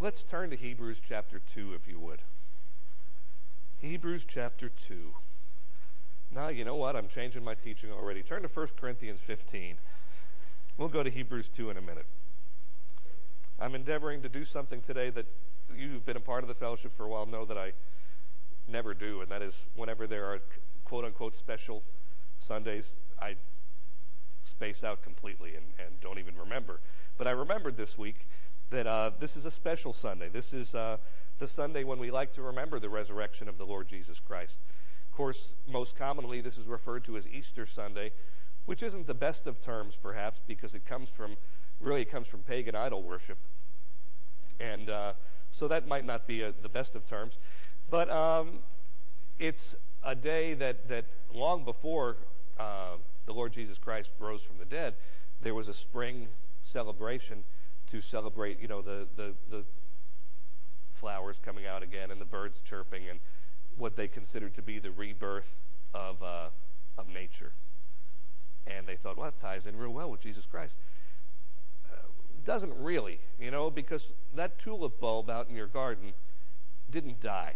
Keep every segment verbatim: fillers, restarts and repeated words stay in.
Let's turn to Hebrews chapter two, if you would. Hebrews chapter two. Now, you know what? I'm changing my teaching already. Turn to First Corinthians fifteen. We'll go to Hebrews two in a minute. I'm endeavoring to do something today that you've been a part of the fellowship for a while know that I never do, and that is whenever there are quote-unquote special Sundays, I space out completely and, and don't even remember. But I remembered this week that uh, this is a special Sunday. This is uh, the Sunday when we like to remember the resurrection of the Lord Jesus Christ. Of course, most commonly this is referred to as Easter Sunday, which isn't the best of terms perhaps because it comes from, really it comes from pagan idol worship. And uh, so that might not be a, the best of terms. But um, it's a day that, that long before uh, the Lord Jesus Christ rose from the dead, there was a spring celebration to celebrate, you know, the, the, the flowers coming out again and the birds chirping and what they considered to be the rebirth of uh, of nature. And they thought, well, that ties in real well with Jesus Christ. Uh, doesn't really, you know, because that tulip bulb out in your garden didn't die.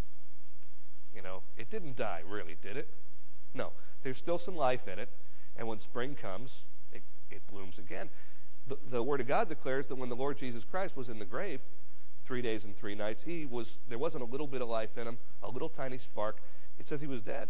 You know, it didn't die, really, did it? No. There's still some life in it, and when spring comes, it, it blooms again. The, the Word of God declares that when the Lord Jesus Christ was in the grave, three days and three nights, he was there wasn't a little bit of life in him, a little tiny spark. It says he was dead.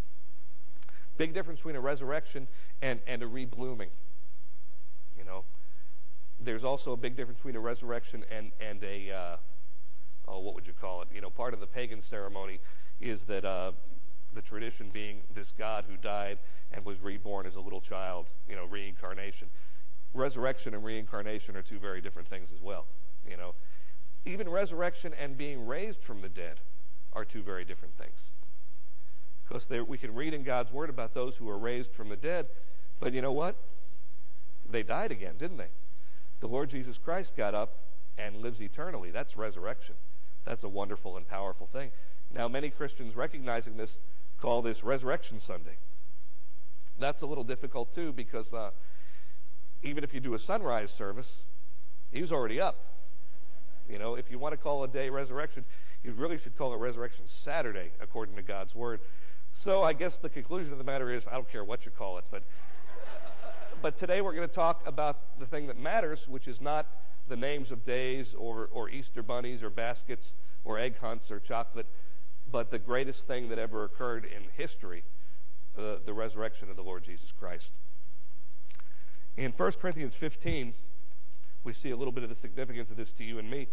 Big difference between a resurrection and, and a reblooming. You know, there's also a big difference between a resurrection and and a uh, oh, what would you call it? You know, part of the pagan ceremony is that uh, the tradition being this God who died and was reborn as a little child. You know, reincarnation. Resurrection and reincarnation are two very different things as well. You know, even resurrection and being raised from the dead are two very different things. Because there, we can read in God's Word about those who were raised from the dead, but you know what? They died again, didn't they? The Lord Jesus Christ got up and lives eternally. That's resurrection. That's a wonderful and powerful thing. Now, many Christians recognizing this call this Resurrection Sunday. That's a little difficult, too, because uh, even if you do a sunrise service, he was already up. You know, if you want to call a day resurrection, you really should call it Resurrection Saturday, according to God's Word. So I guess the conclusion of the matter is, I don't care what you call it, but but today we're going to talk about the thing that matters, which is not the names of days or, or Easter bunnies or baskets or egg hunts or chocolate, but the greatest thing that ever occurred in history, uh, the resurrection of the Lord Jesus Christ. In First Corinthians fifteen, we see a little bit of the significance of this to you and me.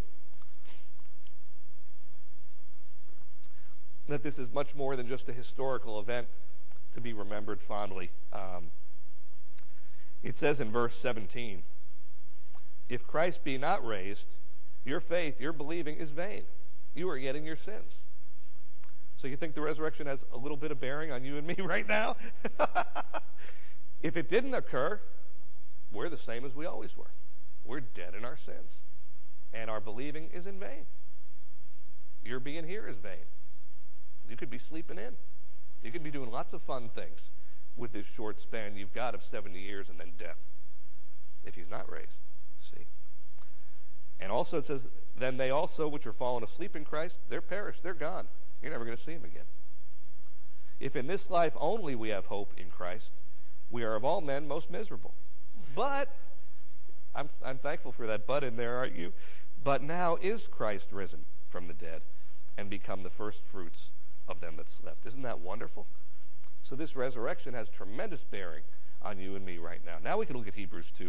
That this is much more than just a historical event to be remembered fondly. Um, it says in verse seventeen, if Christ be not raised, your faith, your believing is vain. You are yet in your sins. So you think the resurrection has a little bit of bearing on you and me right now? If it didn't occur, we're the same as we always were. We're dead in our sins. And our believing is in vain. Your being here is vain. You could be sleeping in. You could be doing lots of fun things with this short span you've got of seventy years and then death, if he's not raised. See? And also it says, then they also which are fallen asleep in Christ, they're perished, they're gone. You're never going to see them again. If in this life only we have hope in Christ, we are of all men most miserable. But, I'm, I'm thankful for that but in there, aren't you? But now is Christ risen from the dead and become the first fruits of them that slept. Isn't that wonderful? So this resurrection has tremendous bearing on you and me right now. Now we can look at Hebrews two.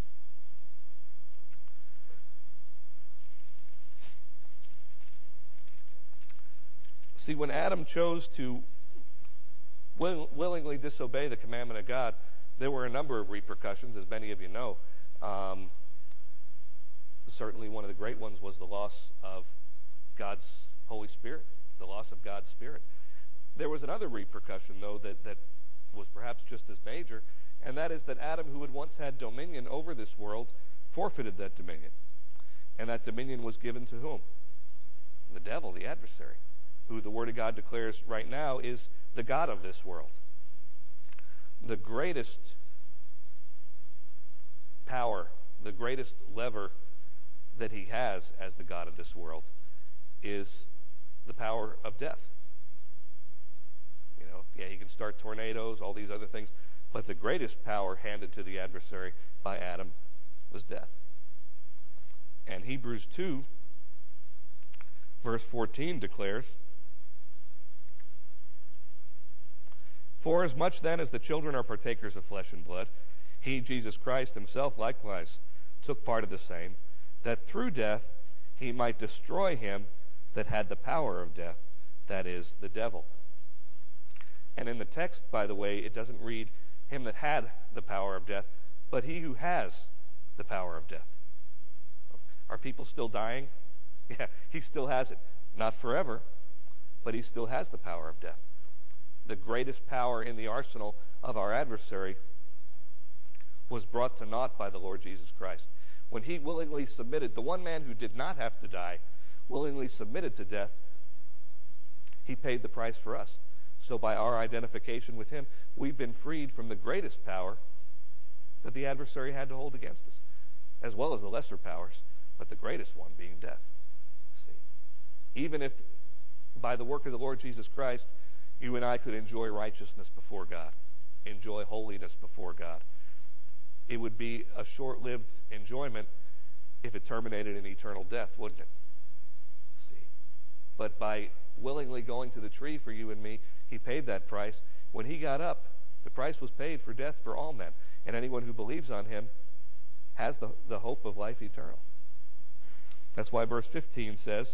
See, when Adam chose to will, willingly disobey the commandment of God, there were a number of repercussions, as many of you know. Um, certainly one of the great ones was the loss of God's Holy Spirit, the loss of God's Spirit. There was another repercussion, though, that, that was perhaps just as major, and that is that Adam, who had once had dominion over this world, forfeited that dominion. And that dominion was given to whom? The devil, the adversary, who the Word of God declares right now is the God of this world. The greatest power, the greatest lever that he has as the God of this world is the power of death. You know, yeah, he can start tornadoes, all these other things, but the greatest power handed to the adversary by Adam was death. And Hebrews two, verse fourteen declares, "For as much then as the children are partakers of flesh and blood, he, Jesus Christ himself, likewise took part of the same, that through death he might destroy him that had the power of death, that is, the devil." And in the text, by the way, it doesn't read him that had the power of death, but he who has the power of death. Are people still dying? Yeah, he still has it. Not forever, but he still has the power of death. The greatest power in the arsenal of our adversary was brought to naught by the Lord Jesus Christ. When he willingly submitted, the one man who did not have to die, willingly submitted to death, he paid the price for us. So by our identification with him, we've been freed from the greatest power that the adversary had to hold against us, as well as the lesser powers, but the greatest one being death. See, even if by the work of the Lord Jesus Christ, you and I could enjoy righteousness before God, enjoy holiness before God, it would be a short-lived enjoyment if it terminated in eternal death, wouldn't it? See, but by willingly going to the tree for you and me, he paid that price. When he got up, the price was paid for death for all men, and anyone who believes on him has the, the hope of life eternal. That's why verse fifteen says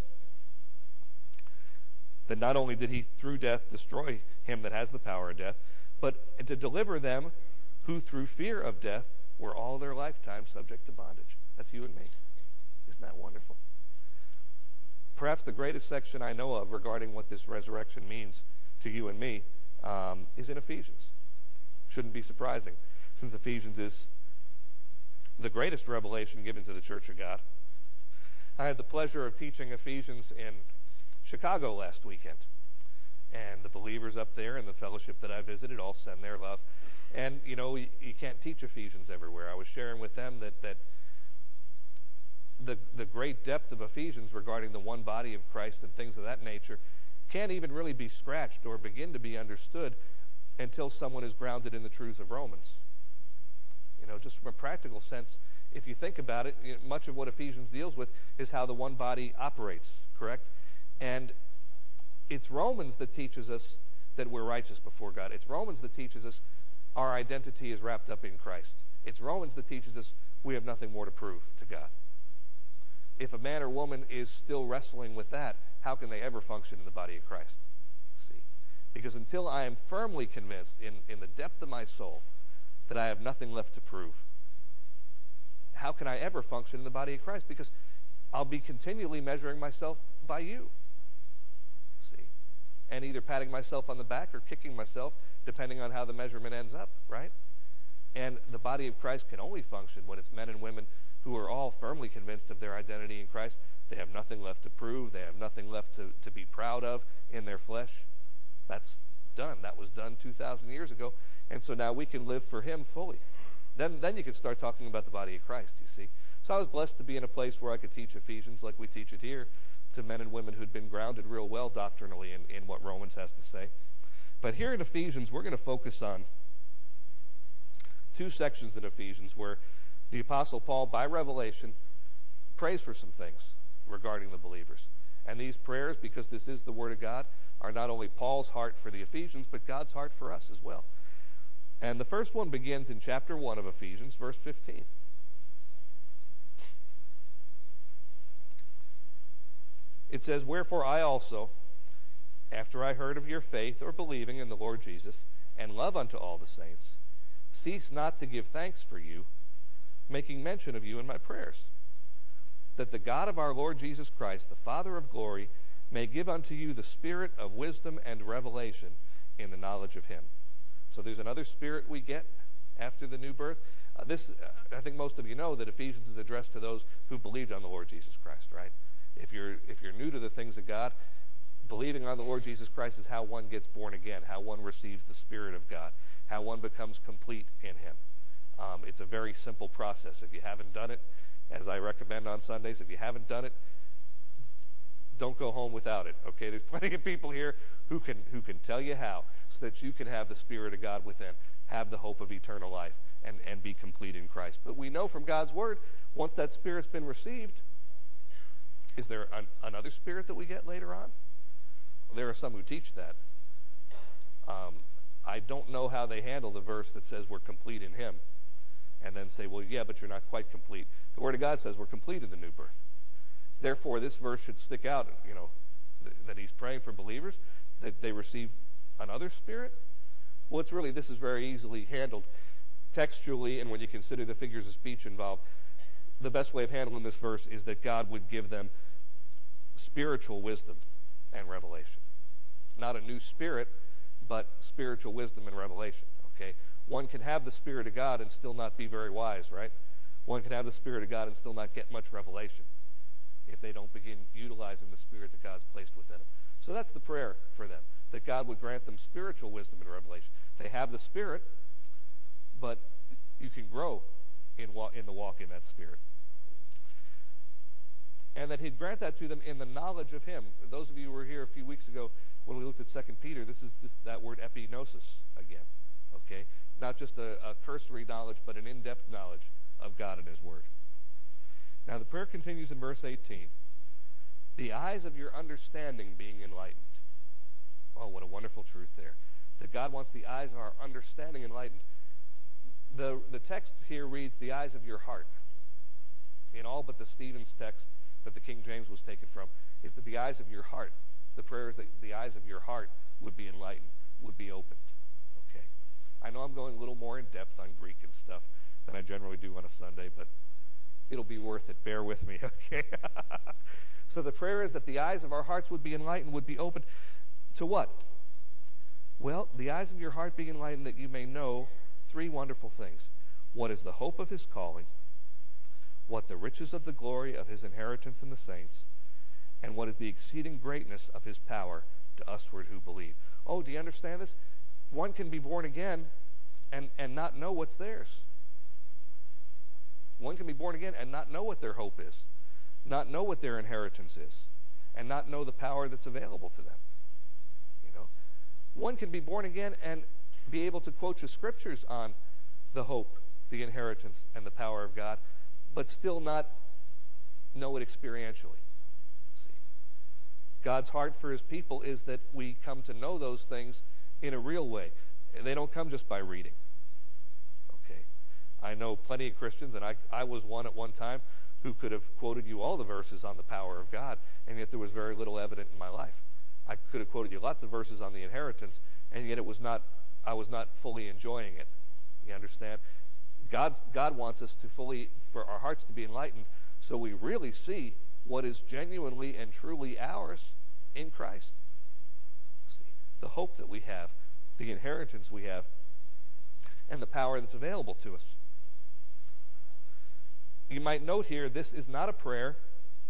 that not only did he through death destroy him that has the power of death, but to deliver them who through fear of death were all their lifetime subject to bondage. That's you and me. Isn't that wonderful? Perhaps the greatest section I know of regarding what this resurrection means to you and me um, is in Ephesians. Shouldn't be surprising, since Ephesians is the greatest revelation given to the Church of God. I had the pleasure of teaching Ephesians in Chicago last weekend, and the believers up there and the fellowship that I visited all send their love. And, you know, you, you can't teach Ephesians everywhere. I was sharing with them that, that the, the great depth of Ephesians regarding the one body of Christ and things of that nature can't even really be scratched or begin to be understood until someone is grounded in the truths of Romans. You know, just from a practical sense, if you think about it, you know, much of what Ephesians deals with is how the one body operates, correct? And it's Romans that teaches us that we're righteous before God. It's Romans that teaches us our identity is wrapped up in Christ. It's Romans that teaches us we have nothing more to prove to God. If a man or woman is still wrestling with that, how can they ever function in the body of Christ? See, because until I am firmly convinced in, in the depth of my soul that I have nothing left to prove, how can I ever function in the body of Christ? Because I'll be continually measuring myself by you. See, and either patting myself on the back or kicking myself, depending on how the measurement ends up, right? And the body of Christ can only function when it's men and women who are all firmly convinced of their identity in Christ. They have nothing left to prove. They have nothing left to, to be proud of in their flesh. That's done. That was done two thousand years ago. And so now we can live for him fully. Then, then you can start talking about the body of Christ, you see. So I was blessed to be in a place where I could teach Ephesians like we teach it here to men and women who'd been grounded real well doctrinally in, in what Romans has to say. But here in Ephesians, we're going to focus on two sections in Ephesians where the Apostle Paul, by revelation, prays for some things regarding the believers. And these prayers, because this is the Word of God, are not only Paul's heart for the Ephesians, but God's heart for us as well. And the first one begins in chapter one of Ephesians, verse fifteen. It says, "Wherefore I also, after I heard of your faith or believing in the Lord Jesus, and love unto all the saints, cease not to give thanks for you, making mention of you in my prayers, that the God of our Lord Jesus Christ, the Father of glory, may give unto you the spirit of wisdom and revelation in the knowledge of him." So there's another spirit we get after the new birth. Uh, this, uh, I think most of you know that Ephesians is addressed to those who believed on the Lord Jesus Christ, right? If you're if you're new to the things of God, believing on the Lord Jesus Christ is how one gets born again, how one receives the Spirit of God, how one becomes complete in him. Um, it's a very simple process. If you haven't done it, as I recommend on Sundays. If you haven't done it, don't go home without it, okay? There's plenty of people here who can who can tell you how, so that you can have the Spirit of God within, have the hope of eternal life, and, and be complete in Christ. But we know from God's Word, once that Spirit's been received, is there an, another Spirit that we get later on? There are some who teach that. Um, I don't know how they handle the verse that says we're complete in Him, and then say, well, yeah, but you're not quite complete. The Word of God says we're complete in the new birth. Therefore, this verse should stick out, you know, th- that he's praying for believers, that they receive another Spirit. Well, it's really, this is very easily handled textually, and when you consider the figures of speech involved, the best way of handling this verse is that God would give them spiritual wisdom and revelation. Not a new spirit, but spiritual wisdom and revelation, okay? One can have the Spirit of God and still not be very wise, right? One can have the Spirit of God and still not get much revelation if they don't begin utilizing the Spirit that God's placed within them. So that's the prayer for them, that God would grant them spiritual wisdom and revelation. They have the Spirit, but you can grow in, wa- in the walk in that Spirit. And that He'd grant that to them in the knowledge of Him. Those of you who were here a few weeks ago when we looked at Second Peter, this is this, that word epignosis again, okay? Not just a, a cursory knowledge, but an in-depth knowledge of God and His Word. Now the prayer continues in verse eighteen. The eyes of your understanding being enlightened. Oh, what a wonderful truth there. That God wants the eyes of our understanding enlightened. The, the text here reads, the eyes of your heart. In all but the Stephen's text that the King James was taken from, is that the eyes of your heart. The prayer is that the eyes of your heart would be enlightened, would be opened. Okay. I know I'm going a little more in depth on Greek and stuff than I generally do on a Sunday, but it'll be worth it. Bear with me, okay? So the prayer is that the eyes of our hearts would be enlightened, would be opened to what? Well, the eyes of your heart being enlightened, that you may know three wonderful things. What is the hope of His calling? What the riches of the glory of His inheritance in the saints? And what is the exceeding greatness of His power to usward who believe? Oh, do you understand this? One can be born again and, and not know what's theirs. One can be born again and not know what their hope is, not know what their inheritance is, and not know the power that's available to them. You know, one can be born again and be able to quote you scriptures on the hope, the inheritance, and the power of God, but still not know it experientially. See, God's heart for His people is that we come to know those things in a real way. They don't come just by reading. Okay, I know plenty of Christians, and I, I was one at one time, who could have quoted you all the verses on the power of God, and yet there was very little evident in my life. I could have quoted you lots of verses on the inheritance, and yet it was not, I was not fully enjoying it. You understand? God, God wants us to fully, for our hearts to be enlightened, so we really see what is genuinely and truly ours in Christ. See, the hope that we have, the inheritance we have, and the power that's available to us. You might note here, this is not a prayer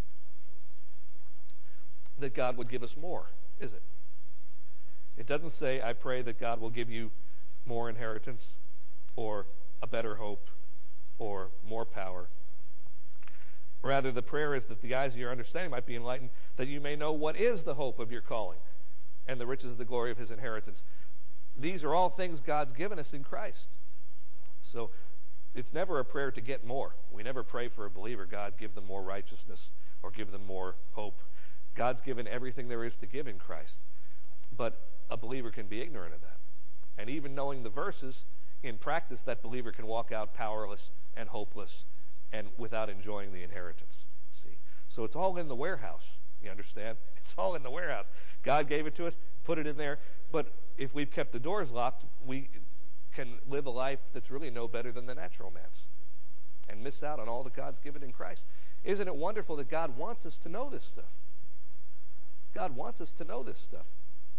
that God would give us more, is it? It doesn't say, I pray that God will give you more inheritance, or a better hope, or more power. Rather, the prayer is that the eyes of your understanding might be enlightened, that you may know what is the hope of your calling, and the riches of the glory of His inheritance. These are all things God's given us in Christ. So, it's never a prayer to get more. We never pray for a believer, God, give them more righteousness or give them more hope. God's given everything there is to give in Christ. But a believer can be ignorant of that. And even knowing the verses, in practice, that believer can walk out powerless and hopeless and without enjoying the inheritance. See? So it's all in the warehouse. You understand? It's all in the warehouse. God gave it to us, put it in there. But if we've kept the doors locked, we can live a life that's really no better than the natural man's and miss out on all that God's given in Christ. Isn't it wonderful that God wants us to know this stuff? God wants us to know this stuff.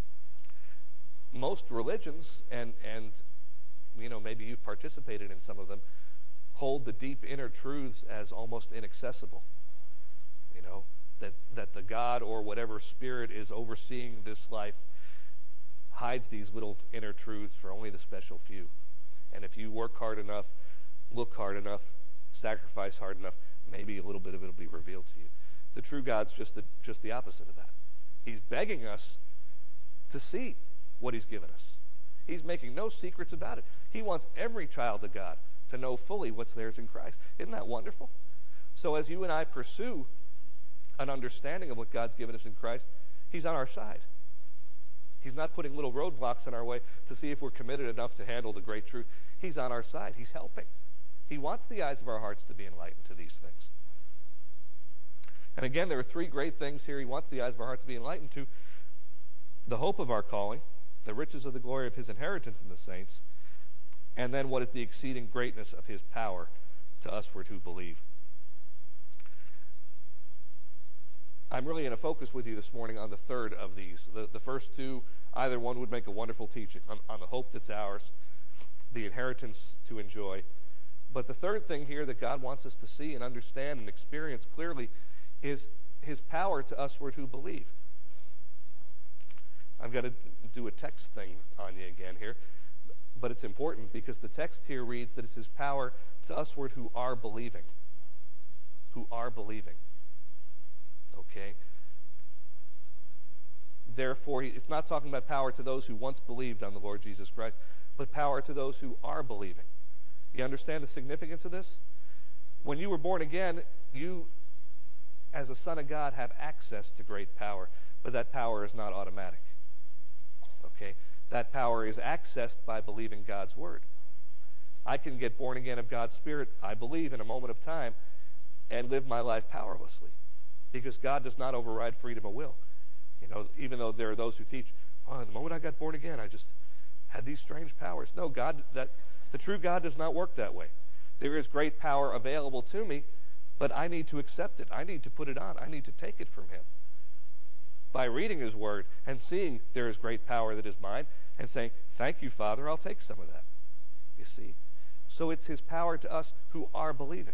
Most religions, and, and you know, maybe you've participated in some of them, hold the deep inner truths as almost inaccessible. You know, that, that the God or whatever spirit is overseeing this life hides these little inner truths for only the special few. And if you work hard enough, look hard enough, sacrifice hard enough, maybe a little bit of it will be revealed to you. The true God's just the, just the opposite of that. He's begging us to see what he's given us. He's making no secrets about it. He wants every child of God to know fully what's theirs in Christ. Isn't that wonderful? So as you and I pursue an understanding of what God's given us in Christ, he's on our side. He's not putting little roadblocks in our way to see if we're committed enough to handle the great truth. He's on our side. He's helping. He wants the eyes of our hearts to be enlightened to these things. And again, there are three great things here he wants the eyes of our hearts to be enlightened to. The hope of our calling, the riches of the glory of his inheritance in the saints, and then what is the exceeding greatness of his power to usward who believe. I'm really going to focus with you this morning on the third of these. The, the first two, either one would make a wonderful teaching on, on the hope that's ours, the inheritance to enjoy. But the third thing here that God wants us to see and understand and experience clearly is his power to usward who believe. I've got to do a text thing on you again here, but it's important because the text here reads that it's his power to usward who are believing. Who are believing. Okay? Therefore, it's not talking about power to those who once believed on the Lord Jesus Christ, but power to those who are believing. You understand the significance of this? When you were born again, you, as a son of God, have access to great power, but that power is not automatic. Okay? That power is accessed by believing God's word. I can get born again of God's Spirit, I believe, in a moment of time, and live my life powerlessly. Because God does not override freedom of will. You know, even though there are those who teach, oh, the moment I got born again, I just had these strange powers. No, God, that the true God does not work that way. There is great power available to me, but I need to accept it. I need to put it on. I need to take it from him. By reading his word and seeing there is great power that is mine, and saying, thank you, Father, I'll take some of that. You see? So it's his power to us who are believing.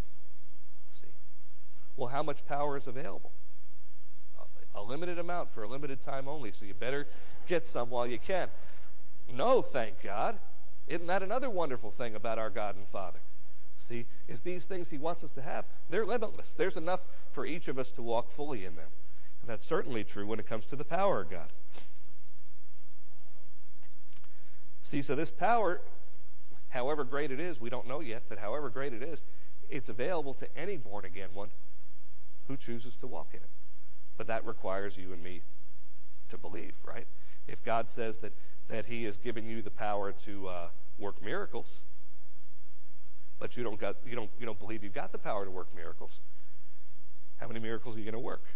Well, how much power is available? A limited amount for a limited time only, so you better get some while you can. No, thank God. Isn't that another wonderful thing about our God and Father? See, is these things he wants us to have, they're limitless. There's enough for each of us to walk fully in them. And that's certainly true when it comes to the power of God. See, so this power, however great it is, we don't know yet, but however great it is, it's available to any born-again one who chooses to walk in it. But that requires you and me to believe, right? If God says that, that he has given you the power to uh, work miracles, but you don't got you don't you don't believe you've got the power to work miracles, how many miracles are you going to work?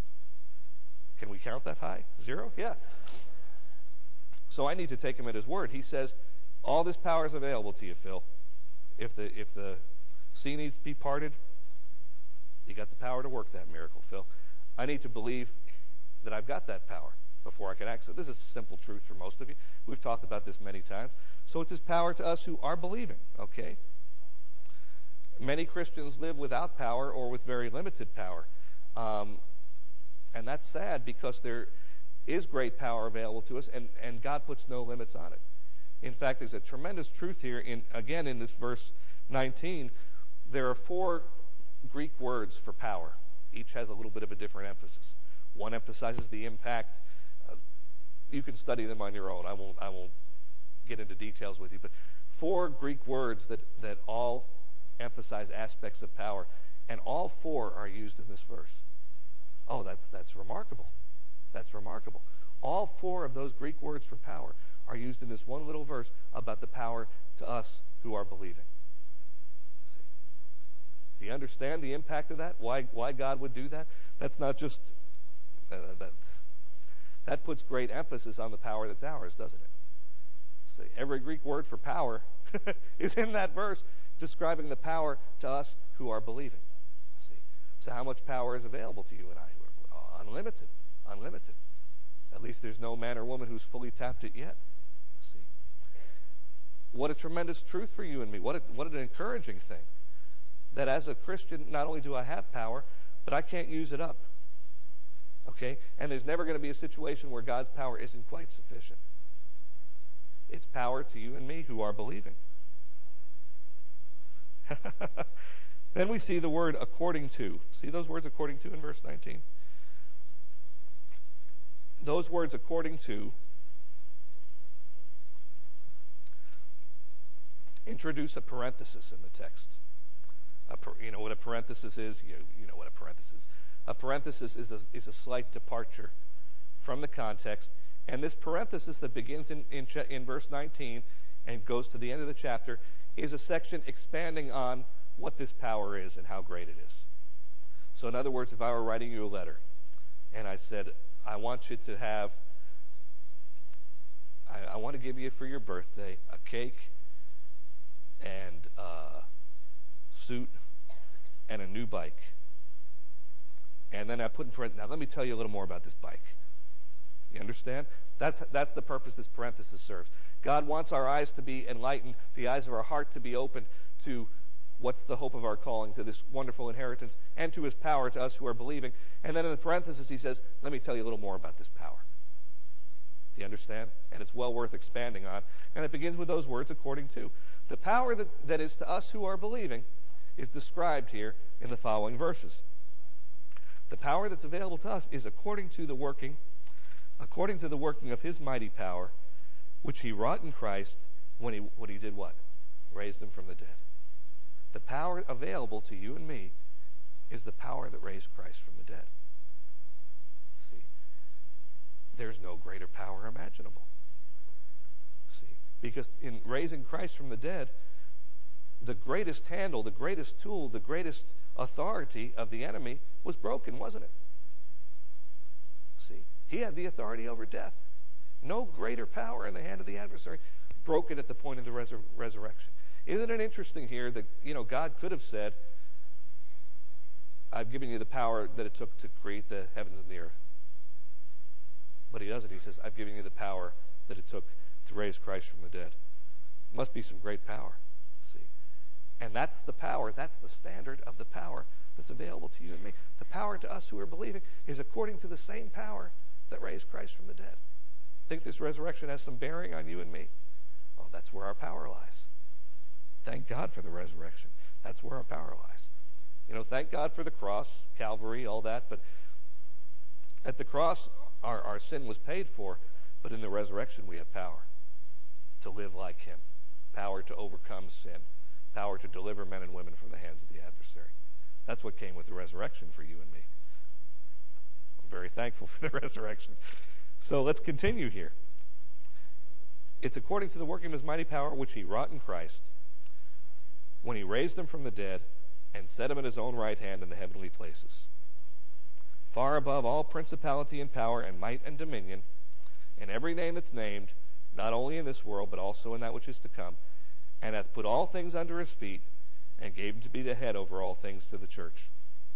Can we count that high? Zero? Yeah. So I need to take him at his word. He says, all this power is available to you, Phil. If the if the sea needs to be parted, you got the power to work that miracle, Phil. I need to believe that I've got that power before I can access it. This is a simple truth for most of you. We've talked about this many times. So it's his power to us who are believing, okay? Many Christians live without power or with very limited power. Um, and that's sad because there is great power available to us, and, and God puts no limits on it. In fact, there's a tremendous truth here. In again, in this verse nineteen, there are four Greek words for power. Each has a little bit of a different emphasis. One emphasizes the impact. Uh, you can study them on your own. I won't. I won't get into details with you. But four Greek words that that all emphasize aspects of power, and all four are used in this verse. Oh, that's that's remarkable. That's remarkable. All four of those Greek words for power are used in this one little verse about the power to us who are believing. See? Do you understand the impact of that? Why why God would do that? That's not just uh, that. That puts great emphasis on the power that's ours, doesn't it? See, every Greek word for power is in that verse, describing the power to us who are believing. See, so how much power is available to you and I? Who are unlimited, unlimited. At least there's no man or woman who's fully tapped it yet. See, what a tremendous truth for you and me. What a, what an encouraging thing. That as a Christian, not only do I have power, but I can't use it up. Okay? And there's never going to be a situation where God's power isn't quite sufficient. It's power to you and me who are believing. Then we see the word according to. See those words according to in verse nineteen? Those words according to introduce a parenthesis in the text. A per, you know what a parenthesis is? You, you know what a parenthesis is. A parenthesis is a, is a slight departure from the context. And this parenthesis that begins in, in, in verse nineteen and goes to the end of the chapter is a section expanding on what this power is and how great it is. So in other words, if I were writing you a letter and I said, I want you to have, I, I want to give you for your birthday a cake and a suit and a new bike. And then I put in parentheses, now let me tell you a little more about this bike. You understand? That's, that's the purpose this parenthesis serves. God wants our eyes to be enlightened, the eyes of our heart to be opened to what's the hope of our calling, to this wonderful inheritance, and to his power to us who are believing. And then in the parenthesis he says, let me tell you a little more about this power. Do you understand? And it's well worth expanding on. And it begins with those words, according to. The power that, that is to us who are believing is described here in the following verses. The power that's available to us is according to the working, according to the working of his mighty power, which he wrought in Christ when he, when he did what? Raised him from the dead. The power available to you and me is the power that raised Christ from the dead. See, there's no greater power imaginable. See, because in raising Christ from the dead, the greatest handle, the greatest tool, the greatest authority of the enemy was broken, wasn't it? See, he had the authority over death. No greater power in the hand of the adversary, broken at the point of the resur- resurrection. Isn't it interesting here that, you know, God could have said, I've given you the power that it took to create the heavens and the earth. But he doesn't. He says, I've given you the power that it took to raise Christ from the dead. Must be some great power. See? And that's the power, that's the standard of the power that's available to you and me. The power to us who are believing is according to the same power that raised Christ from the dead. Think this resurrection has some bearing on you and me? Oh, that's where our power lies. Thank God for the resurrection. That's where our power lies. You know, thank God for the cross, Calvary, all that. But at the cross, our, our sin was paid for. But in the resurrection, we have power to live like him. Power to overcome sin. Power to deliver men and women from the hands of the adversary. That's what came with the resurrection for you and me. I'm very thankful for the resurrection. So let's continue here. It's according to the working of his mighty power, which he wrought in Christ, when he raised him from the dead and set him at his own right hand in the heavenly places, far above all principality and power and might and dominion, and every name that's named, not only in this world, but also in that which is to come, and hath put all things under his feet, and gave him to be the head over all things to the church.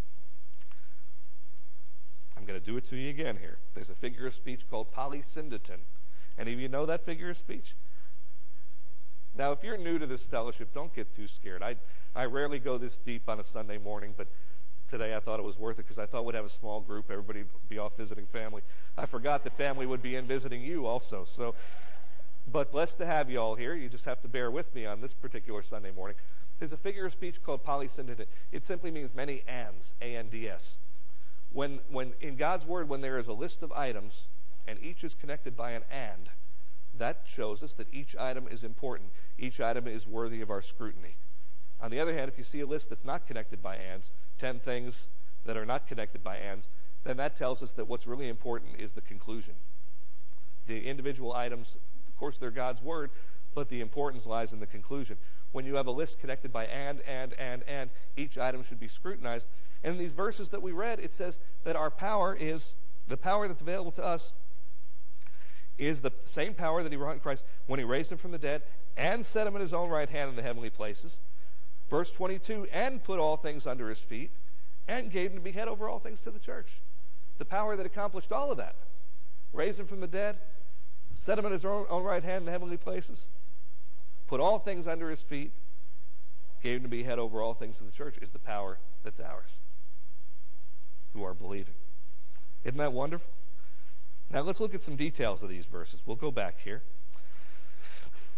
I'm going to do it to you again here. There's a figure of speech called polysyndeton. Any of you know that figure of speech? Now, if you're new to this fellowship, don't get too scared. I I rarely go this deep on a Sunday morning, but today I thought it was worth it because I thought we'd have a small group. Everybody would be off visiting family. I forgot that family would be in visiting you also. So, but blessed to have you all here. You just have to bear with me on this particular Sunday morning. There's a figure of speech called polysyndeton. It simply means many ands, A N D S. When, when in God's Word, when there is a list of items and each is connected by an and, that shows us that each item is important. Each item is worthy of our scrutiny. On the other hand, if you see a list that's not connected by ands, ten things that are not connected by ands, then that tells us that what's really important is the conclusion. The individual items, of course, they're God's Word, but the importance lies in the conclusion. When you have a list connected by and, and, and, and, each item should be scrutinized. And in these verses that we read, it says that our power is, the power that's available to us is the same power that he wrought in Christ when he raised him from the dead and set him in his own right hand in the heavenly places. Verse twenty-two, and put all things under his feet and gave him to be head over all things to the church. The power that accomplished all of that. Raised him from the dead, set him in his own, own right hand in the heavenly places, put all things under his feet, gave him to be head over all things to the church, is the power that's ours, who are believing. Isn't that wonderful? Now let's look at some details of these verses. We'll go back here.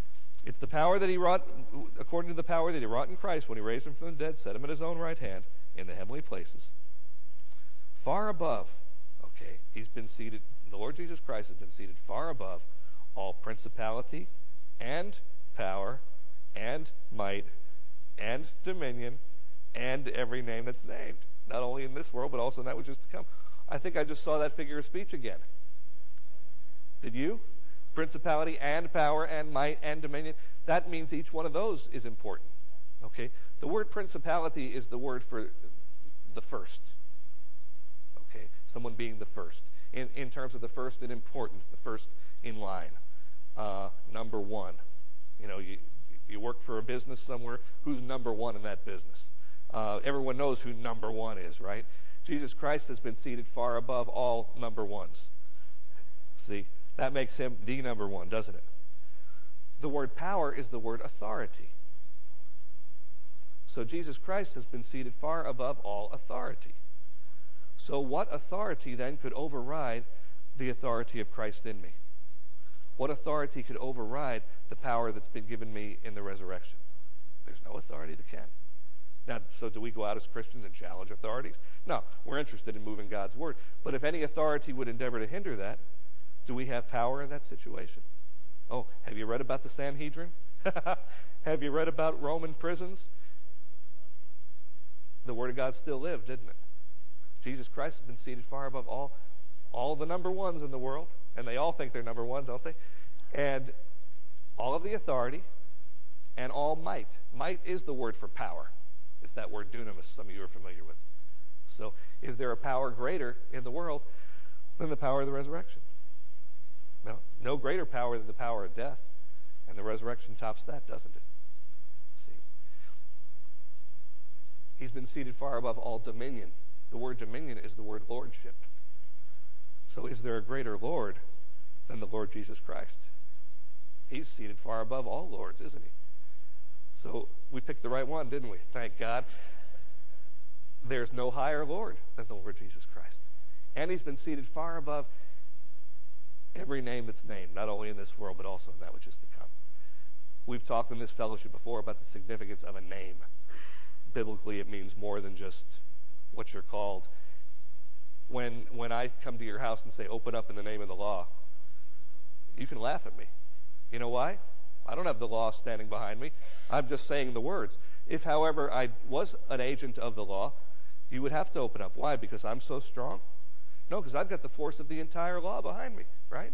It's the power that he wrought, according to the power that he wrought in Christ when he raised him from the dead, set him at his own right hand in the heavenly places. Far above, okay, he's been seated, the Lord Jesus Christ has been seated far above all principality and power and might and dominion and every name that's named. Not only in this world, but also in that which is to come. I think I just saw that figure of speech again. Did you? Principality and power and might and dominion. That means each one of those is important. Okay? The word principality is the word for the first. Okay? Someone being the first. In, in terms of the first in importance, the first in line. Uh, number one. You know, you, you work for a business somewhere. Who's number one in that business? Uh, everyone knows who number one is, right? Jesus Christ has been seated far above all number ones. See? That makes him the number one, doesn't it? The word power is the word authority. So Jesus Christ has been seated far above all authority. So what authority then could override the authority of Christ in me? What authority could override the power that's been given me in the resurrection? There's no authority that can. Now, so do we go out as Christians and challenge authorities? No, we're interested in moving God's word. But if any authority would endeavor to hinder that, do we have power in that situation? Oh, have you read about the Sanhedrin? Have you read about Roman prisons? The Word of God still lived, didn't it? Jesus Christ has been seated far above all, all the number ones in the world, and they all think they're number one, don't they? And all of the authority and all might. Might is the word for power. It's that word dunamis some of you are familiar with. So is there a power greater in the world than the power of the resurrection? No, no greater power than the power of death. And the resurrection tops that, doesn't it? See? He's been seated far above all dominion. The word dominion is the word lordship. So is there a greater Lord than the Lord Jesus Christ? He's seated far above all lords, isn't he? So we picked the right one, didn't we? Thank God. There's no higher Lord than the Lord Jesus Christ. And he's been seated far above every name that's named, not only in this world, but also in that which is to come. We've talked in this fellowship before about the significance of a name. Biblically, it means more than just what you're called. When when I come to your house and say, open up in the name of the law, you can laugh at me. You know why? I don't have the law standing behind me. I'm just saying the words. If, however, I was an agent of the law, you would have to open up. Why? Because I'm so strong? No, because I've got the force of the entire law behind me, right?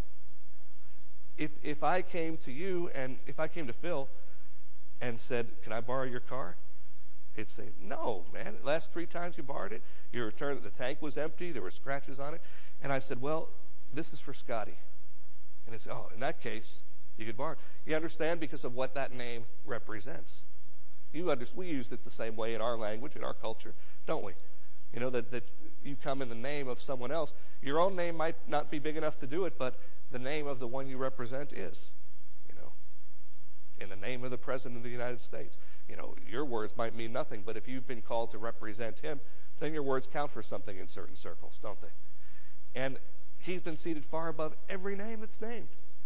If if I came to you and if I came to Phil and said, can I borrow your car? He'd say, no, man. The last three times you borrowed it, you returned that the tank was empty, there were scratches on it. And I said, well, this is for Scotty. And he'd say, oh, in that case, you could borrow it. You understand? Because of what that name represents. You understand, we used it the same way in our language, in our culture, don't we? You know, that, that you come in the name of someone else. Your own name might not be big enough to do it, but the name of the one you represent is. You know, in the name of the President of the United States. You know, your words might mean nothing, but if you've been called to represent him, then your words count for something in certain circles, don't they? And he's been seated far above every name that's named.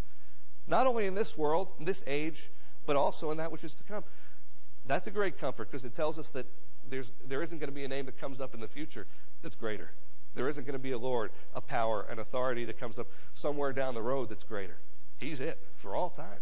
Not only in this world, in this age, but also in that which is to come. That's a great comfort because it tells us that there's, there isn't going to be a name that comes up in the future that's greater. There isn't going to be a Lord, a power, an authority that comes up somewhere down the road that's greater. He's it for all time.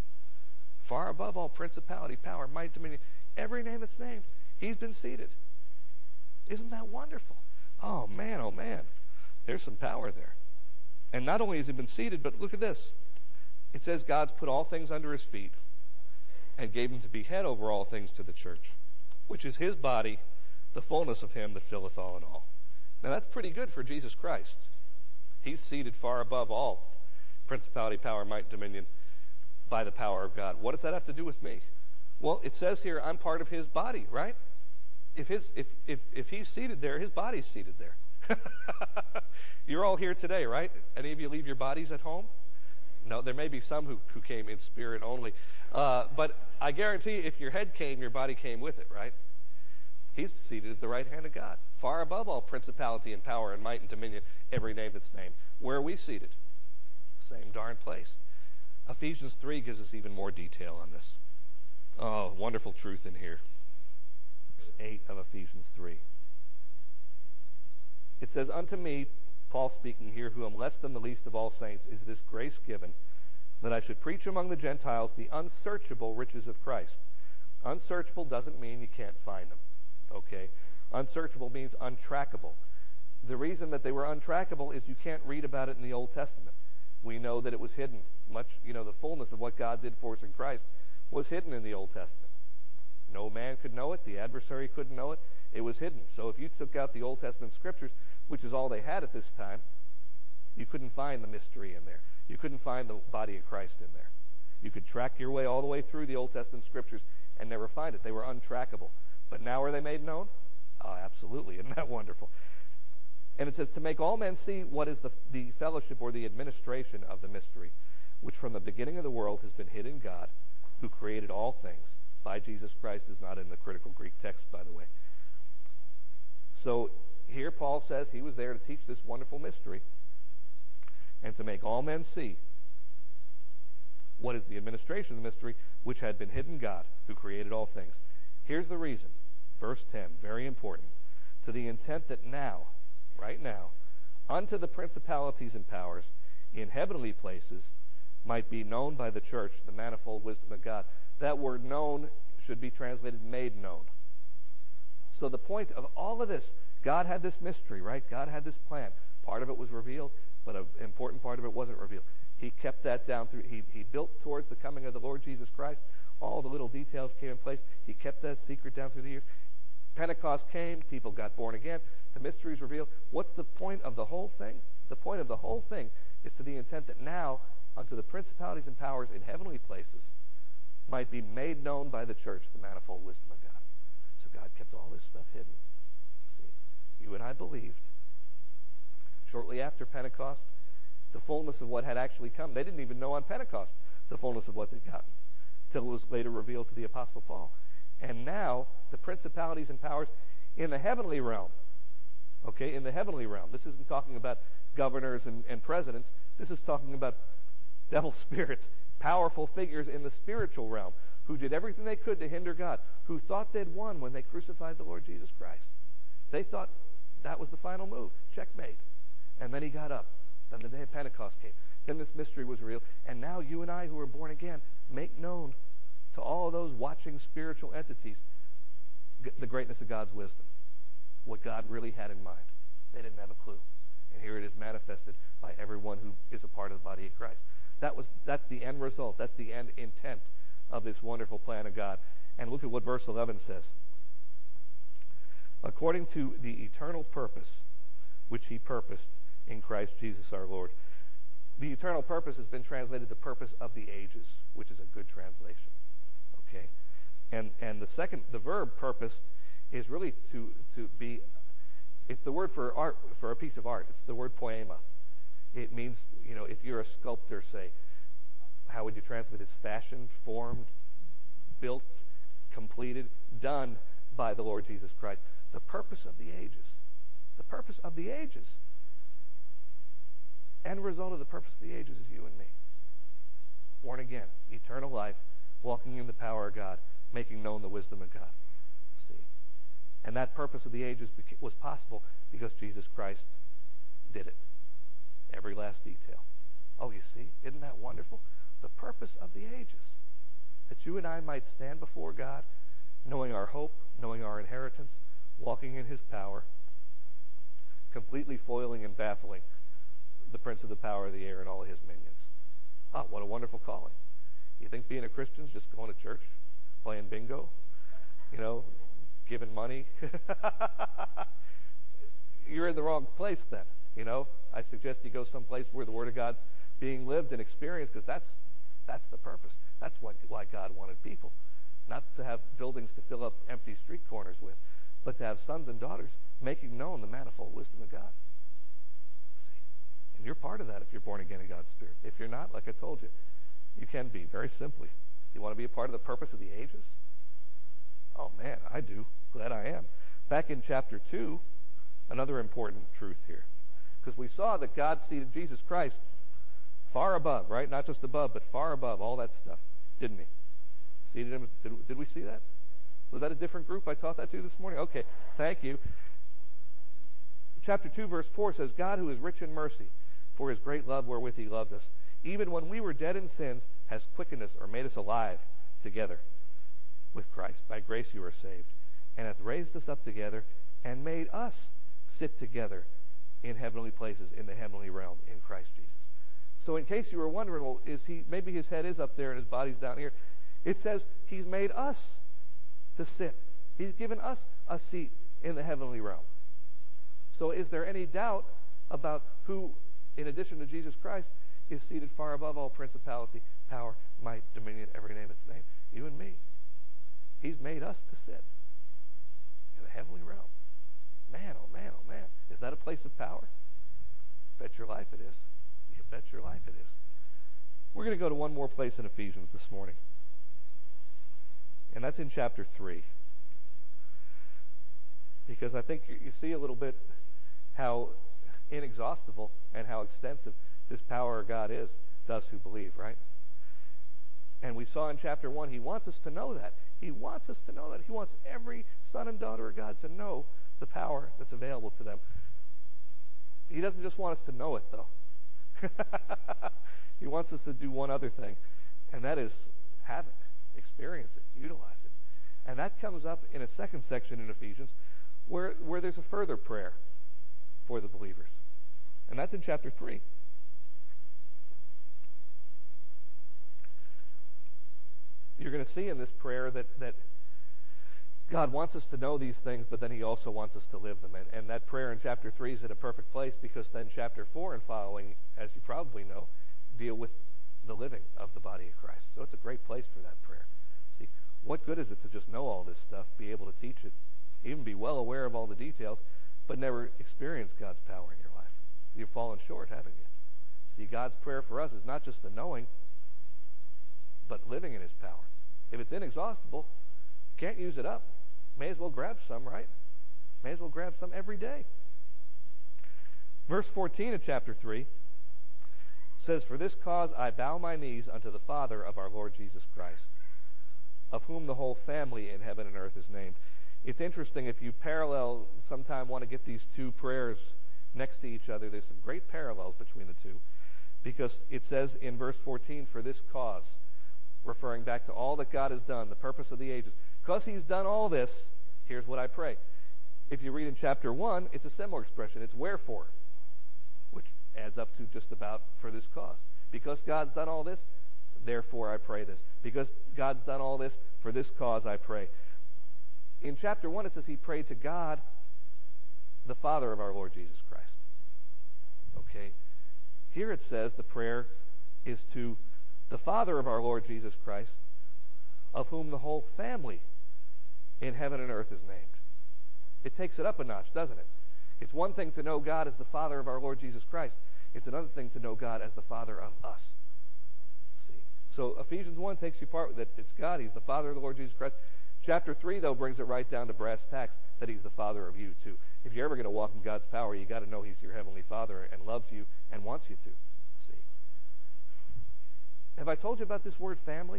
Far above all principality, power, might, dominion, every name that's named, he's been seated. Isn't that wonderful? Oh, man, oh, man. There's some power there. And not only has he been seated, but look at this. It says God's put all things under his feet and gave him to be head over all things to the church, which is his body, the fullness of him that filleth all in all. Now that's pretty good for Jesus Christ. He's seated far above all principality, power, might, dominion by the power of God. What does that have to do with me? Well, it says here I'm part of his body, right? If his if if if he's seated there, his body's seated there. You're all here today, right? Any of you leave your bodies at home? No, there may be some who, who came in spirit only. Uh, but I guarantee if your head came, your body came with it, right? He's seated at the right hand of God, far above all principality and power and might and dominion, every name that's named. Where are we seated? Same darn place. Ephesians three gives us even more detail on this. Oh, wonderful truth in here. Verse eight of Ephesians three. It says, "Unto me, Paul speaking here, who am less than the least of all saints, is this grace given, that I should preach among the Gentiles the unsearchable riches of Christ." Unsearchable doesn't mean you can't find them, okay? Unsearchable means untrackable. The reason that they were untrackable is you can't read about it in the Old Testament. We know that it was hidden. Much, you know, the fullness of what God did for us in Christ was hidden in the Old Testament. No man could know it. The adversary couldn't know it. It was hidden. So if you took out the Old Testament scriptures, which is all they had at this time, you couldn't find the mystery in there. You couldn't find the body of Christ in there. You could track your way all the way through the Old Testament scriptures and never find it. They were untrackable. But now are they made known? Oh, absolutely. Isn't that wonderful? And it says, "To make all men see what is the, the fellowship or the administration of the mystery, which from the beginning of the world has been hid in God, who created all things." By Jesus Christ is not in the critical Greek text, by the way. So here Paul says he was there to teach this wonderful mystery and to make all men see what is the administration of the mystery, which had been hidden in God, who created all things. Here's the reason. Verse ten, very important. "To the intent that now," right now, "unto the principalities and powers in heavenly places might be known by the church the manifold wisdom of God." That word "known" should be translated "made known." So the point of all of this, God had this mystery, right? God had this plan. Part of it was revealed, but an important part of it wasn't revealed. He kept that down through, he, he built towards the coming of the Lord Jesus Christ. All the little details came in place. He kept that secret down through the years. Pentecost came, people got born again, the mysteries revealed. What's the point of the whole thing? The point of the whole thing is to the intent that now, unto the principalities and powers in heavenly places, might be made known by the church the manifold wisdom of God. So God kept all this stuff hidden. See, you and I believed. Shortly after Pentecost, the fullness of what had actually come. They didn't even know on Pentecost the fullness of what they'd gotten, till it was later revealed to the Apostle Paul. And now, the principalities and powers in the heavenly realm, okay, in the heavenly realm. This isn't talking about governors and, and presidents. This is talking about devil spirits, powerful figures in the spiritual realm who did everything they could to hinder God, who thought they'd won when they crucified the Lord Jesus Christ. They thought that was the final move, checkmate. And then he got up. Then the day of Pentecost came. Then this mystery was revealed. And now you and I who are born again make known to all of those watching spiritual entities g- the greatness of God's wisdom, what God really had in mind. They didn't have a clue. And here it is manifested by everyone who is a part of the body of Christ. That was that's the end result. That's the end intent of this wonderful plan of God. And look at what verse eleven says. "According to the eternal purpose which he purposed in Christ Jesus our Lord." The eternal purpose has been translated the purpose of the ages, which is a good translation. Okay? And and the second, the verb "purposed" is really to to be, it's the word for art, for a piece of art. It's the word poema. It means, you know, if you're a sculptor, say, how would you translate this? Fashioned, formed, built, completed, done by the Lord Jesus Christ. The purpose of the ages. The purpose of the ages. End result of the purpose of the ages is you and me. Born again, eternal life, walking in the power of God, making known the wisdom of God. See? And that purpose of the ages beca- was possible because Jesus Christ did it. Every last detail. Oh, you see? Isn't that wonderful? The purpose of the ages. That you and I might stand before God, knowing our hope, knowing our inheritance, walking in his power, completely foiling and baffling the prince of the power of the air and all of his minions. Ah, what a wonderful calling. You think being a Christian is just going to church, playing bingo, you know, giving money? You're in the wrong place then, you know. I suggest you go someplace where the Word of God's being lived and experienced, because that's that's the purpose. That's what, why God wanted people. Not to have buildings to fill up empty street corners with, but to have sons and daughters making known the manifold wisdom of God. See? And you're part of that if you're born again in God's Spirit. If you're not, like I told you, you can be, very simply. You want to be a part of the purpose of the ages? Oh man, I do. Glad I am. Back in chapter two, another important truth here. Because we saw that God seated Jesus Christ far above, right? Not just above, but far above all that stuff, didn't he? Seated him, did, did we see that? Was that a different group I taught that to this morning? Okay, thank you. Chapter two, verse four says, God, who is rich in mercy, for his great love wherewith he loved us, even when we were dead in sins, has quickened us or made us alive together with Christ. By grace you are saved, and hath raised us up together and made us sit together in heavenly places in the heavenly realm in Christ Jesus. So in case you were wondering, well, is he, maybe his head is up there and his body's down here. It says he's made us to sit. He's given us a seat in the heavenly realm. So is there any doubt about who, in addition to Jesus Christ, is seated far above all principality, power, might, dominion, every name its name? You and me. He's made us to sit in the heavenly realm. Man, oh man, oh man. Is that a place of power? Bet your life it is. You bet your life it is. We're going to go to one more place in Ephesians this morning. And that's in chapter three. Because I think you see a little bit how inexhaustible and how extensive this power of God is to us who believe, right? And we saw in chapter one, he wants us to know that. He wants us to know that. He wants every son and daughter of God to know the power that's available to them. He doesn't just want us to know it, though. He wants us to do one other thing, and that is have it, experience it, utilize it. And that comes up in a second section in Ephesians where, where there's a further prayer for the believers. And that's in chapter three. You're going to see in this prayer that, that God wants us to know these things, but then he also wants us to live them. And, and that prayer in chapter three is at a perfect place because then chapter four and following, as you probably know, deal with the living of the body of Christ. So it's a great place for that prayer. See, what good is it to just know all this stuff, be able to teach it, even be well aware of all the details, but never experience God's power in your life? You've fallen short, haven't you? See, God's prayer for us is not just the knowing, but living in his power. If it's inexhaustible, can't use it up. May as well grab some, right? May as well grab some every day. Verse fourteen of chapter three says, For this cause I bow my knees unto the Father of our Lord Jesus Christ, of whom the whole family in heaven and earth is named. It's interesting, if you parallel, sometime want to get these two prayers next to each other, there's some great parallels between the two, because it says in verse fourteen, For this cause, referring back to all that God has done, the purpose of the ages. Because he's done all this, here's what I pray. If you read in chapter one, it's a similar expression. It's wherefore, which adds up to just about for this cause. Because God's done all this, therefore I pray this. Because God's done all this, for this cause I pray. In chapter one, it says he prayed to God, the Father of our Lord Jesus Christ. Okay? Here it says the prayer is to the Father of our Lord Jesus Christ, of whom the whole family in heaven and earth is named. It takes it up a notch, doesn't it? It's one thing to know God as the Father of our Lord Jesus Christ. It's another thing to know God as the Father of us. See? So Ephesians one takes you part that it's God. He's the Father of the Lord Jesus Christ. Chapter three, though, brings it right down to brass tacks that he's the Father of you, too. If you're ever going to walk in God's power, you got to know he's your heavenly Father and loves you and wants you to. See? Have I told you about this word family?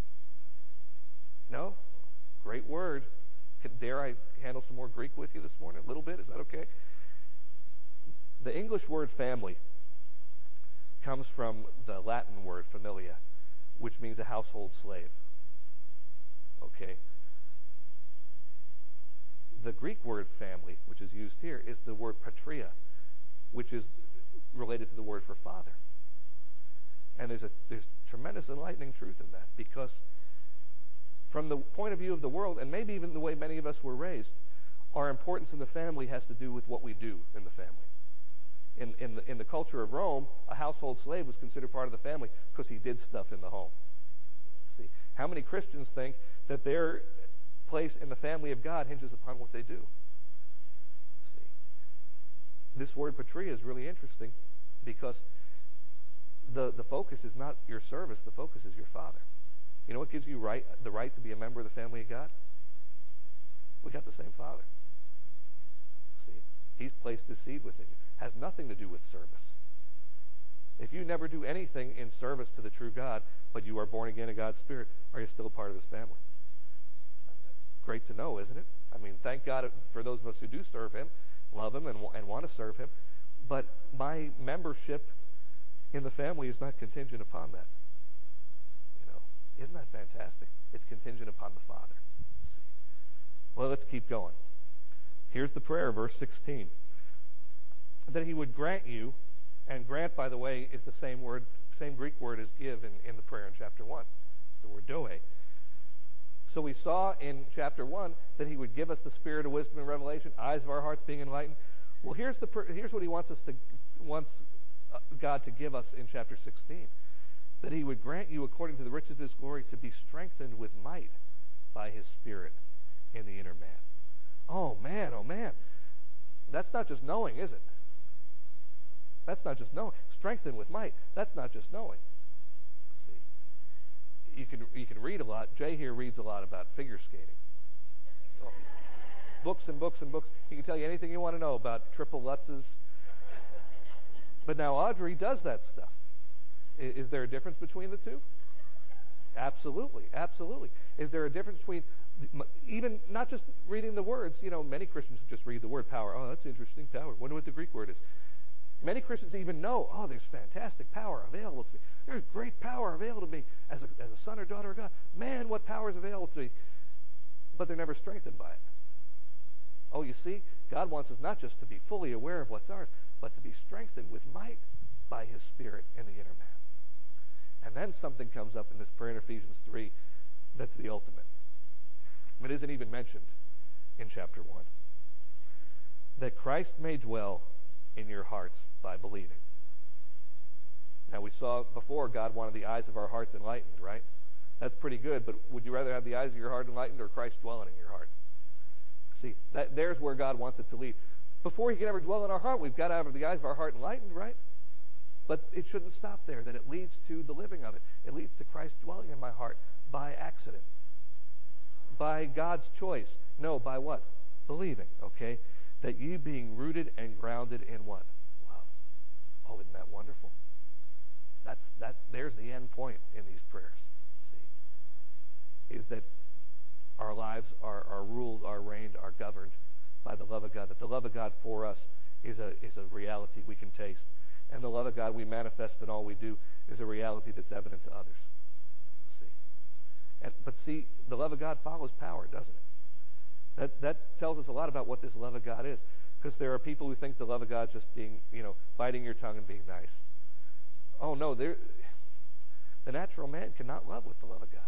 No? Great word. Could, dare I handle some more Greek with you this morning? A little bit? Is that okay? The English word family comes from the Latin word familia, which means a household slave. Okay? The Greek word family, which is used here, is the word patria, which is related to the word for father. And there's a there's tremendous enlightening truth in that, because from the point of view of the world, and maybe even the way many of us were raised, our importance in the family has to do with what we do in the family. In, in, the, in the culture of Rome, a household slave was considered part of the family because he did stuff in the home. See, how many Christians think that their place in the family of God hinges upon what they do? See, this word patria is really interesting because the, the focus is not your service, the focus is your Father. You know what gives you right the right to be a member of the family of God? We got the same Father. See, he's placed his seed within you. Has nothing to do with service. If you never do anything in service to the true God, but you are born again in God's Spirit, are you still a part of His family? Great to know, isn't it? I mean, thank God for those of us who do serve Him, love Him, and, and want to serve Him. But my membership in the family is not contingent upon that. You know, isn't that fantastic? It's contingent upon the Father. See. Well, let's keep going. Here's the prayer, verse sixteen. That He would grant you, and grant, by the way, is the same word, same Greek word as give in, in the prayer in chapter one, the word doe. So we saw in chapter one that He would give us the spirit of wisdom and revelation, eyes of our hearts being enlightened. Well, here's the here's what He wants us to wants God to give us in chapter sixteen, that He would grant you, according to the riches of His glory, to be strengthened with might by His Spirit in the inner man. Oh man, oh man, that's not just knowing, is it? That's not just knowing. Strengthened with might. That's not just knowing. See, you can you can read a lot. Jay here reads a lot about figure skating. Oh. Books and books and books. He can tell you anything you want to know about triple Lutzes. But now Audrey does that stuff. Is, is there a difference between the two? Absolutely, absolutely. Is there a difference between even not just reading the words? You know, many Christians just read the word power. Oh, that's interesting, power. Wonder what the Greek word is. Many Christians even know, oh, there's fantastic power available to me. There's great power available to me as a, as a son or daughter of God. Man, what power is available to me? But they're never strengthened by it. Oh, you see, God wants us not just to be fully aware of what's ours, but to be strengthened with might by His Spirit in the inner man. And then something comes up in this prayer in Ephesians three that's the ultimate. It isn't even mentioned in chapter one. That Christ may dwell in your hearts by believing. Now, we saw before God wanted the eyes of our hearts enlightened, right? That's pretty good, but would you rather have the eyes of your heart enlightened or Christ dwelling in your heart? See, that, there's where God wants it to lead. Before He can ever dwell in our heart, we've got to have the eyes of our heart enlightened, right? But it shouldn't stop there, that it leads to the living of it. It leads to Christ dwelling in my heart by accident. By God's choice. No, by what? Believing, okay? That you being rooted and grounded in what? Love. Oh, isn't that wonderful? That's that. There's the end point in these prayers. See, is that our lives are, are ruled, are reigned, are governed by the love of God. That the love of God for us is a is a reality we can taste, and the love of God we manifest in all we do is a reality that's evident to others. See, and but see, the love of God follows power, doesn't it? That that tells us a lot about what this love of God is. Because there are people who think the love of God is just being, you know, biting your tongue and being nice. Oh, no, the natural man cannot love with the love of God.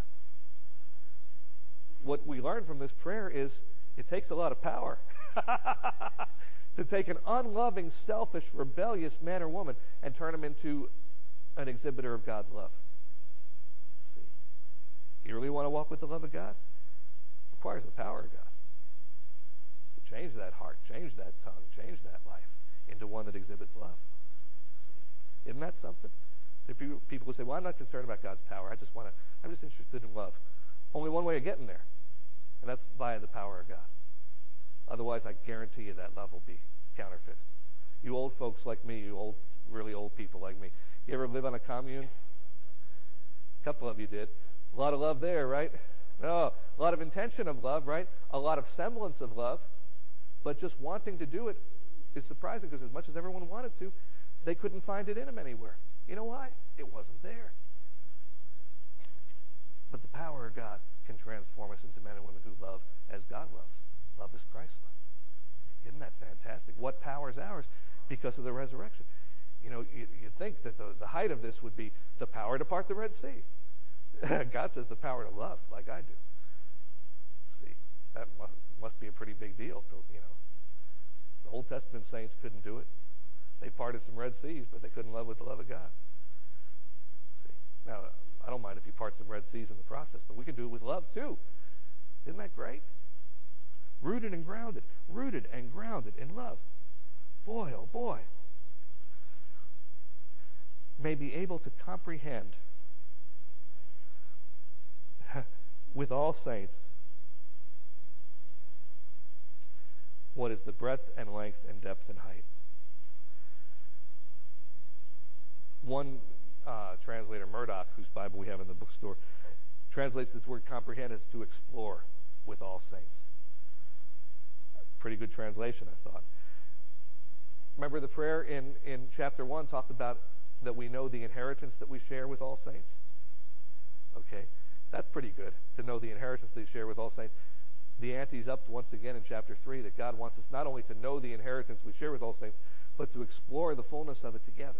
What we learn from this prayer is it takes a lot of power to take an unloving, selfish, rebellious man or woman and turn him into an exhibitor of God's love. See, you really want to walk with the love of God? It requires the power of God. Change that heart, change that tongue, change that life into one that exhibits love. See? Isn't that something? There are people who say, well, I'm not concerned about God's power. I just want to, I'm just interested in love. Only one way of getting there, and that's via the power of God. Otherwise, I guarantee you that love will be counterfeit. You old folks like me, you old, really old people like me, you ever live on a commune? A couple of you did. A lot of love there, right? Oh, a lot of intention of love, right? A lot of semblance of love. But just wanting to do it is surprising because as much as everyone wanted to, they couldn't find it in them anywhere. You know why? It wasn't there. But the power of God can transform us into men and women who love as God loves. Love as Christ loves. Isn't that fantastic? What power is ours? Because of the resurrection. You know, you, you think that the, the height of this would be the power to part the Red Sea. God says the power to love like I do. See, that must, must be a pretty big deal to, you know. The Old Testament saints couldn't do it. They parted some Red Seas, but they couldn't love with the love of God. See? Now, I don't mind if you part some Red Seas in the process, but we can do it with love too. Isn't that great? Rooted and grounded. Rooted and grounded in love. Boy, oh boy. May be able to comprehend with all saints what is the breadth and length and depth and height. One uh, translator, Murdoch, whose Bible we have in the bookstore, translates this word comprehend as to explore with all saints. Pretty good translation, I thought. Remember the prayer in, in chapter one talked about that we know the inheritance that we share with all saints? Okay, that's pretty good, to know the inheritance that we share with all saints. The ante's up once again in chapter three, that God wants us not only to know the inheritance we share with all saints, but to explore the fullness of it together.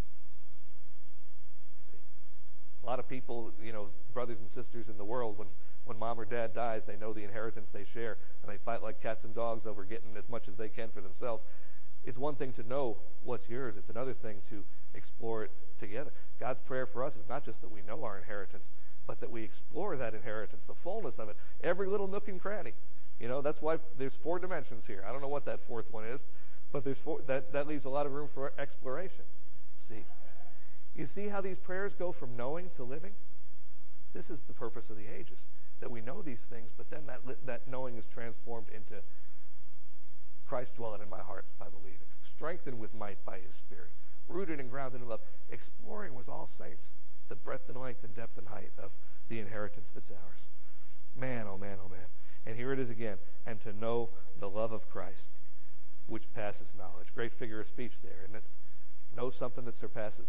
See? A lot of people, you know, brothers and sisters in the world, when when mom or dad dies, they know the inheritance they share, and they fight like cats and dogs over getting as much as they can for themselves. It's one thing to know what's yours. It's another thing to explore it together. God's prayer for us is not just that we know our inheritance, but that we explore that inheritance, the fullness of it, every little nook and cranny. You know, that's why there's four dimensions here. I don't know what that fourth one is, but there's four, that, that leaves a lot of room for exploration. See? You see how these prayers go from knowing to living? This is the purpose of the ages, that we know these things, but then that, that knowing is transformed into Christ dwelling in my heart by believing, strengthened with might by his Spirit, rooted and grounded in love, exploring with all saints the breadth and length and depth and height of the inheritance that's ours. Man, oh man, oh man. And here it is again. And to know the love of Christ, which passes knowledge. Great figure of speech there, isn't it? Know something that surpasses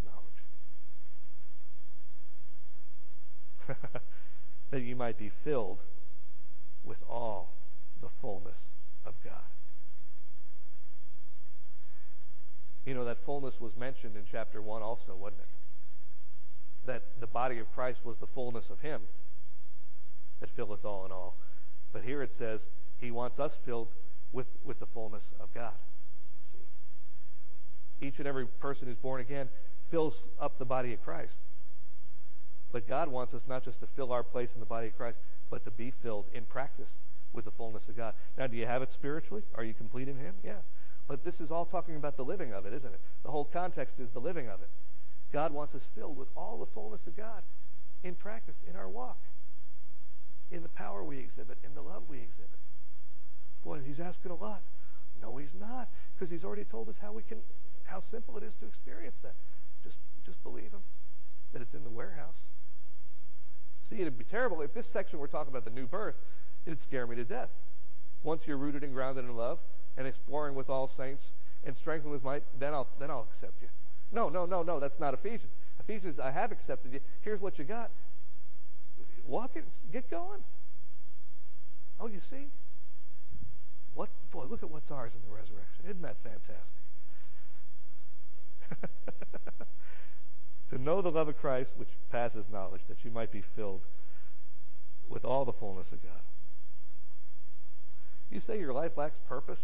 knowledge. That you might be filled with all the fullness of God. You know, that fullness was mentioned in chapter one also, wasn't it? That the body of Christ was the fullness of him that filleth all in all. But here it says he wants us filled with, with the fullness of God. See? Each and every person who's born again fills up the body of Christ. But God wants us not just to fill our place in the body of Christ, but to be filled in practice with the fullness of God. Now, do you have it spiritually? Are you complete in him? Yeah. But this is all talking about the living of it, isn't it? The whole context is the living of it. God wants us filled with all the fullness of God in practice, in our walk, in the power we exhibit, in the love we exhibit. Boy, he's asking a lot. No, he's not, because he's already told us how we can, how simple it is to experience that. Just, just believe him that it's in the warehouse. See, it'd be terrible if this section we're talking about the new birth. It'd scare me to death. Once you're rooted and grounded in love and exploring with all saints and strengthened with might, then I'll then I'll accept you. No, no, no, no, that's not Ephesians. Ephesians, I have accepted you. Here's what you got. Walk it, get going. Oh, you see? What boy, look at what's ours in the resurrection. Isn't that fantastic? To know the love of Christ, which passes knowledge, that you might be filled with all the fullness of God. You say your life lacks purpose?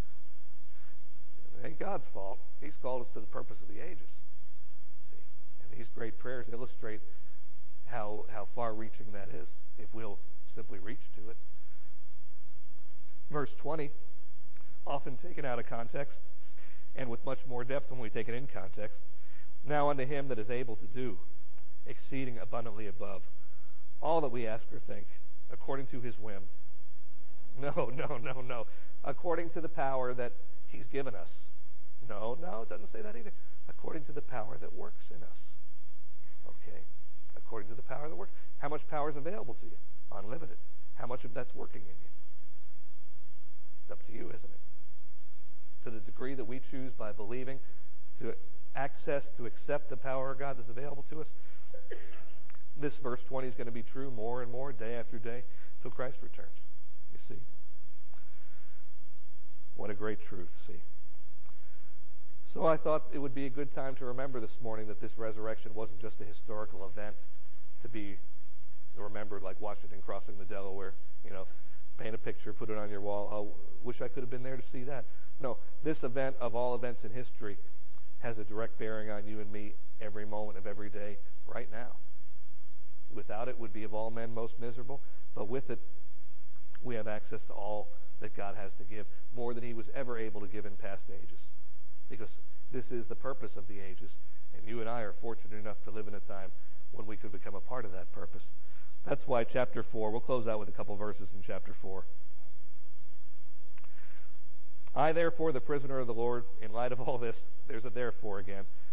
It ain't God's fault. He's called us to the purpose of the ages. See? And these great prayers illustrate how how far-reaching that is, if we'll simply reach to it. Verse twenty, often taken out of context, and with much more depth when we take it in context. Now unto him that is able to do exceeding abundantly above all that we ask or think, according to his whim. No, no, no, no. According to the power that he's given us. No, no, it doesn't say that either. According to the power that works in us. Okay? According to the power that works. How much power is available to you? Unlimited. How much of that's working in you? It's up to you, isn't it? To the degree that we choose by believing to access, to accept the power of God that's available to us. This verse twenty is going to be true more and more, day after day, till Christ returns. You see? What a great truth, see? So I thought it would be a good time to remember this morning that this resurrection wasn't just a historical event to be remembered like Washington crossing the Delaware. You know, paint a picture, put it on your wall. Oh, wish I could have been there to see that. No, this event of all events in history has a direct bearing on you and me every moment of every day right now. Without it would be of all men most miserable, but with it we have access to all that God has to give, more than he was ever able to give in past ages. Because this is the purpose of the ages, and you and I are fortunate enough to live in a time when we could become a part of that purpose. That's why chapter four, we'll close out with a couple verses in chapter four. I, therefore, the prisoner of the Lord, in light of all this, there's a therefore again,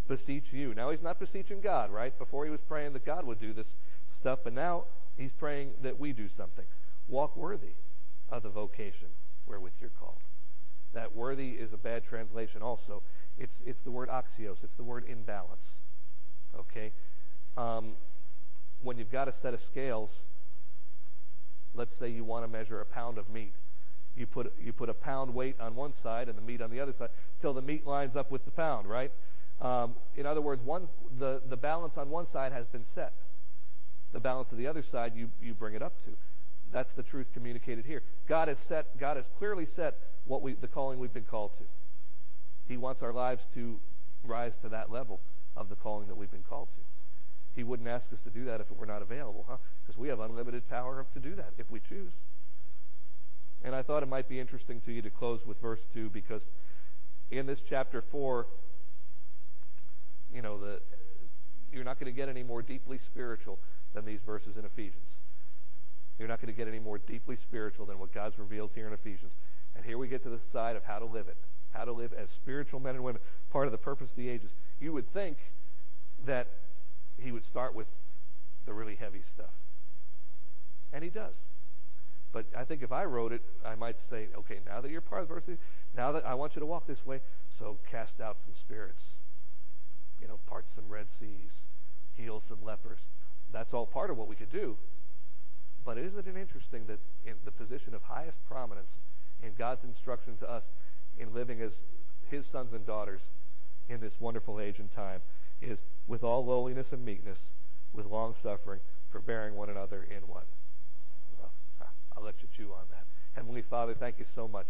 beseech you. Now he's not beseeching God, right? Before he was praying that God would do this stuff, but now he's praying that we do something. Walk worthy of the vocation wherewith you're called. That worthy is a bad translation also. It's it's the word axios. It's the word in balance. Okay? Um, when you've got a set of scales, let's say you want to measure a pound of meat. You put you put a pound weight on one side and the meat on the other side till the meat lines up with the pound, right? Um, in other words, one the, the balance on one side has been set. The balance of the other side you, you bring it up to. That's the truth communicated here. God has set God has clearly set what we the calling we've been called to. He wants our lives to rise to that level of the calling that we've been called to. He wouldn't ask us to do that if it were not available, huh? Because we have unlimited power to do that if we choose. And I thought it might be interesting to you to close with verse two, because in this chapter four, you know, the you're not going to get any more deeply spiritual than these verses in Ephesians. You're not going to get any more deeply spiritual than what God's revealed here in Ephesians. And here we get to the side of how to live it, how to live as spiritual men and women, part of the purpose of the ages. You would think that he would start with the really heavy stuff. And he does. But I think if I wrote it, I might say, okay, now that you're part of the verse, now that I want you to walk this way, so cast out some spirits. You know, part some Red Seas, heal some lepers. That's all part of what we could do. But isn't it interesting that in the position of highest prominence in God's instruction to us in living as his sons and daughters in this wonderful age and time is with all lowliness and meekness, with long suffering, forbearing one another in what? Well, I'll let you chew on that. Heavenly Father, thank you so much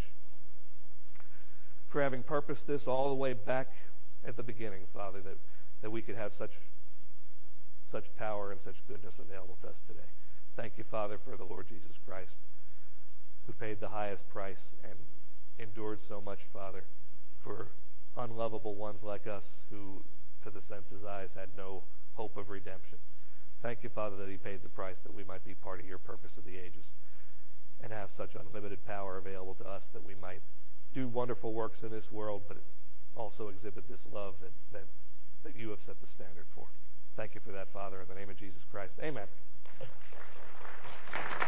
for having purposed this all the way back at the beginning, Father, that, that we could have such such power and such goodness available to us today. Thank you, Father, for the Lord Jesus Christ, who paid the highest price and endured so much, Father, for unlovable ones like us who, to the senses' eyes, had no hope of redemption. Thank you, Father, that he paid the price that we might be part of your purpose of the ages and have such unlimited power available to us that we might do wonderful works in this world, but also exhibit this love that, that, that you have set the standard for. Thank you for that, Father, in the name of Jesus Christ. Amen.